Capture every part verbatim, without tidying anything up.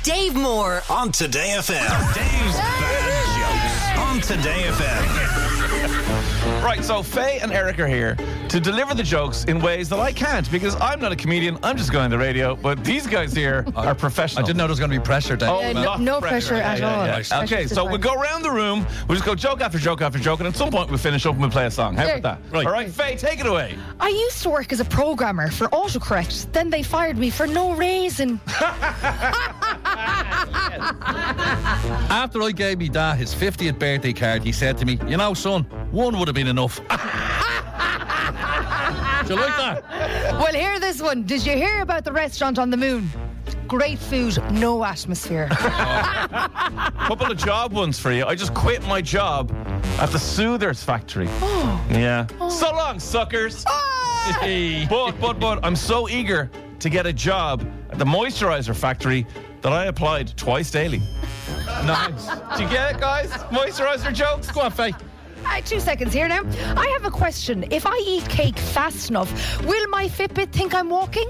Dave Moore on Today F M. Dave's bad jokes on Today F M. Right, so Faye and Eric are here to deliver the jokes in ways that I can't, because I'm not a comedian. I'm just going on the radio. But these guys here are professional. I didn't know there was going to be pressure. Then. Oh, Yeah, no, lots no of pressure at Yeah, all. yeah, yeah. Pressure's Okay, the so time. we'll go around the room. We'll just go joke after joke after joke, and at some point we'll finish up and we'll play a song. How There. about that? Right. All right, Faye, take it away. I used to work as a programmer for autocorrect. Then they fired me for no reason. After I gave me dad his fiftieth birthday card, he said to me, "You know, son, one would have been enough." Do you like that? Well, hear this one. Did you hear about the restaurant on the moon? Great food, no atmosphere. Couple of job ones for you. I just quit my job at the Soothers factory. Oh. Yeah. So long, suckers. Hey. But, but, but, I'm so eager to get a job at the moisturizer factory that I applied twice daily. Nice. Do you get it, guys? Moisturizer jokes? Go on, Faye. Uh, two seconds here now. I have a question. If I eat cake fast enough, will my Fitbit think I'm walking?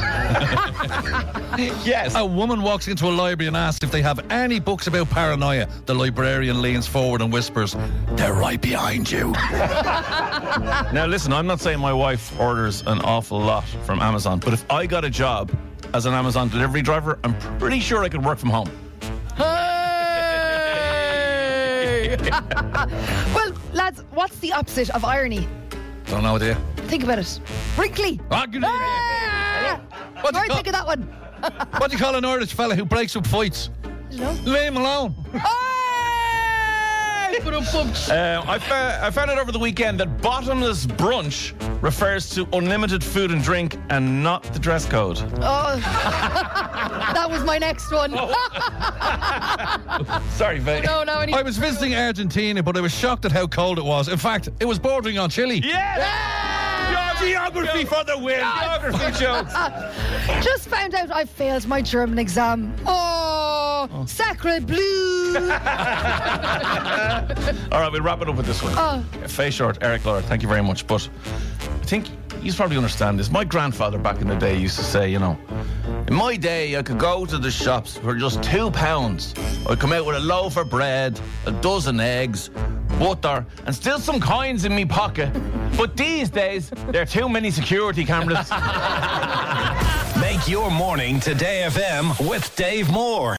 Yes. A woman walks into a library and asks if they have any books about paranoia. The librarian leans forward and whispers, "They're right behind you." Now, listen, I'm not saying my wife orders an awful lot from Amazon, but if I got a job as an Amazon delivery driver, I'm pretty sure I could work from home. Hey! Well, lads, what's the opposite of irony? Don't know, dear. Think about it. Wrinkly. Ah, good idea. Ah! What do you Right, call- think of that one. What do you call an Irish fella who breaks up fights? You know? Leave him alone. Put up bumps. Uh, I, fa- I found out over the weekend that bottomless brunch refers to unlimited food and drink and not the dress code. Oh, that was my next one. Sorry, Faye. No, no, any- I was visiting Argentina, but I was shocked at how cold it was. In fact, it was bordering on chilly. Yes! Geography for the win. Geography jokes. Just found out I failed my German exam. Oh, sacre bleu. All right, we'll wrap it up with this one. Oh. Faye Short, Eric Laura, thank you very much. But I think you probably understand this. My grandfather back in the day used to say, you know, in my day, I could go to the shops for just two pounds. I'd come out with a loaf of bread, a dozen eggs, butter, and still some coins in me pocket. But these days, there are too many security cameras. Make your morning Today F M with Dave Moore.